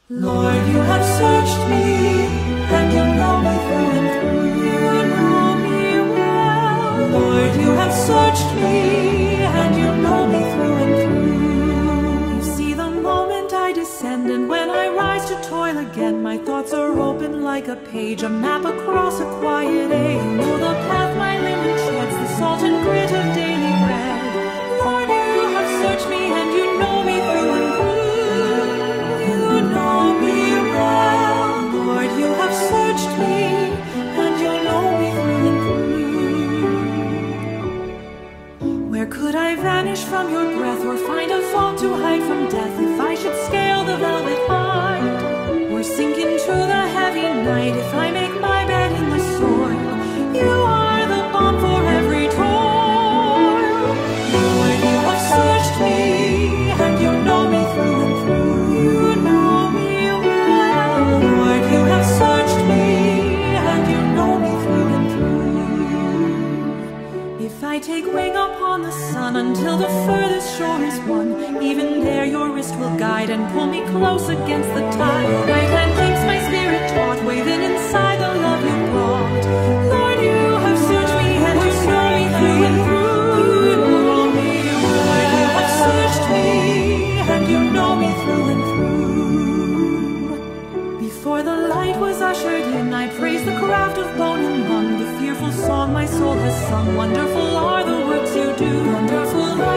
Lord, you have searched me, and you know me through and through. You know me well. Lord, you have searched me, and you know me through and through. You see the moment I descend, and when I rise to toil again, my thoughts are open like a page, a map across a quiet age. You know the path my linen treads, the salt and grit of daily bread. Lord, you have searched me, and you know me through and through. You know me well. Lord, you have searched me, and you know me through and through. Where could I vanish from your breath, or find a vault to hide from death, if I should scale the velvet height, or sink into the heavy night, if I make my bed in the soil? You are the balm for every toil. Lord, you have searched me, and you know me through and through. You know me well. Lord, you have searched me, and you know me through and through. If I take wing upon the sun until the furthest shore is won, even there your wrist will guide and pull me close against the tide. Your right hand keeps my spirit taut, waving inside the love you brought. Lord, you have searched me, and you know me through and through. You know me well. You have searched me, and you know me through and through. Before the light was ushered in, I praised the craft of bone and lung, the fearful song my soul has sung. Wonderful are the works you do. Wonderful